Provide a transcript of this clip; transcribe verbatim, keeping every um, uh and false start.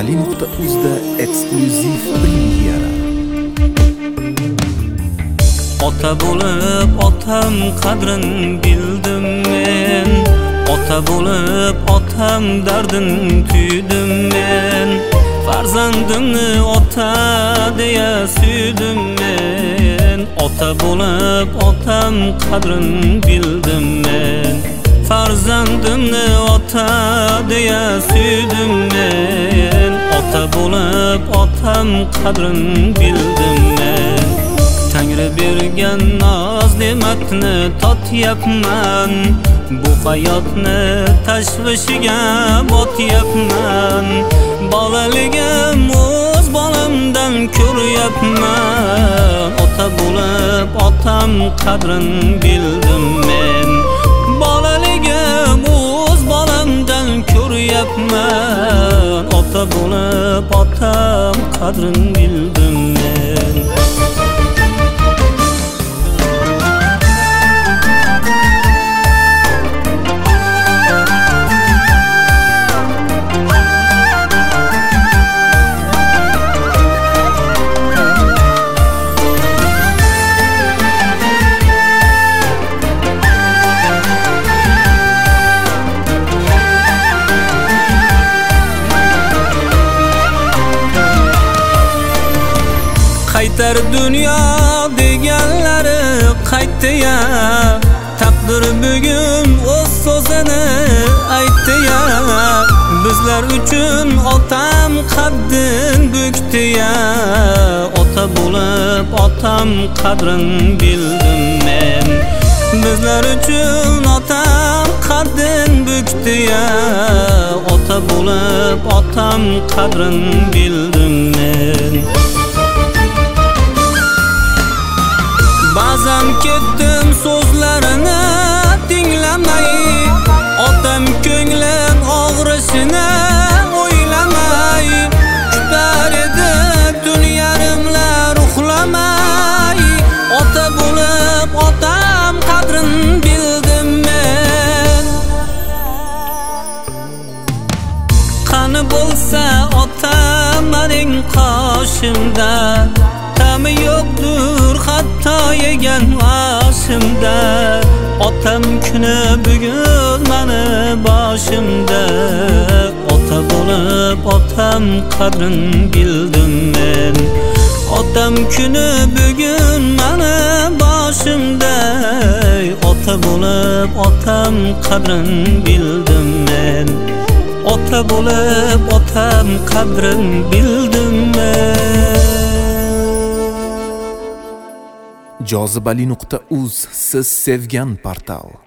jozibali nuqta uz da eksklyuziv premyera. Ota bo'lib otam qadrin bildim men. Ota bo'lib otam dardin tuydim men. Farzandimni ota deya suydim men. Ota bo'lib otam qadrin bildim men. Farzandimni ota deya suydim men. Ota bo'lib otam qadrin bildim men. Tangri bergan noz ne'matni totyapman. Bu hayotni tashvishiga botyapman. Bolaligim o'z bolamdan ko'ryapman. Ota bo'lib otam qadrin bildim men. Bolaligim o'z bolamdan ko'ryapman. Ota bo'lib otam qadrin bildim men. Qaytar dunyo deganlari qaytdi-ya. Taqdir bugun o'z so'zini aytdi-ya. Bizlar uchun otam qaddin bukdi-ya. Ota bo'lib otam qadrin bildim men. Bizlar uchun otam qaddin bukdi-ya. Ota bo'lib otam qadrin bildim men. Ba'zan ketdim so'zlarini tinglamay. Otam ko'nglim og'rishini o'ylamay. Kutar edi tun yarimlar uxlamay. Ota bo'lib otam qadrin bildim men. Qani bo'lsa otam mening qoshimda. Tami yo'qdur hatto yegan oshimda. Otam kuni bugun mani boshimda. Ota bo'lib otam qadrin bildim men. Otam kuni bugun mani boshimda. Ota bo'lib otam qadrin bildim men. Ota bo'lib otam qadrin bildim men. jozibali nuqta uz siz sevgan portal.